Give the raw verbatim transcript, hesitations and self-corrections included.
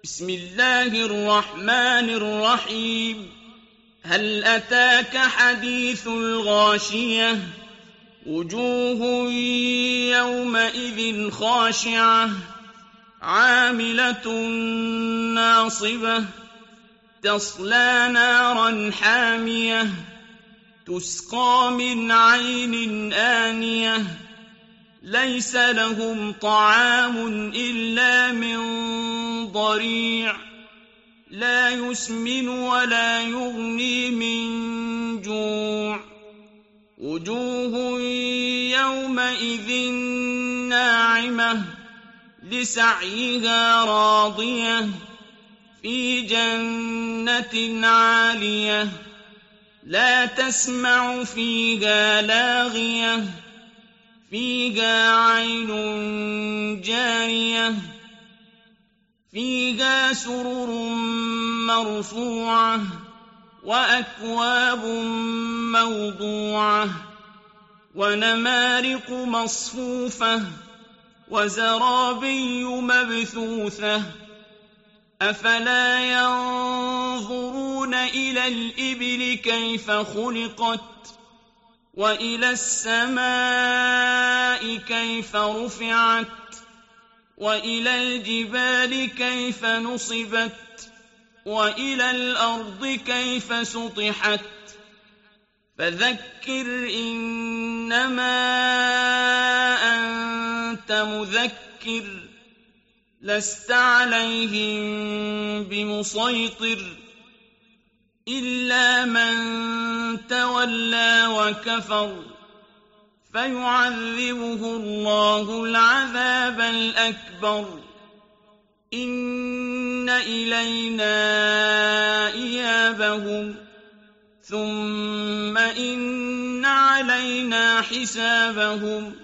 بسم الله الرحمن الرحيم هل أتاك حديث الغاشية وجوه يومئذ خاشعة عاملة ناصبة تصلى نارا حامية تسقى من عين آنية ليس لهم طعام إلا من ضريع لا يسمن ولا يغني من جوع وجوه يومئذ ناعمة لسعيها راضية في جنة عالية لا تسمع فيها لاغية فيها عين جارية فيها سرر مرفوعة وأكواب موضوعة ونمارق مصفوفة وزرابي مبثوثة أفلا ينظرون إلى الإبل كيف خلقت وإلى السماء كيف رفعت وإلى الجبال كيف نصبت وإلى الأرض كيف سطحت فذكر إنما أنت مذكر لست عليهم بمسيطر إلا من تولى وكفر فيعذبه الله العذاب الأكبر إن إلينا إيابهم ثم إن علينا حسابهم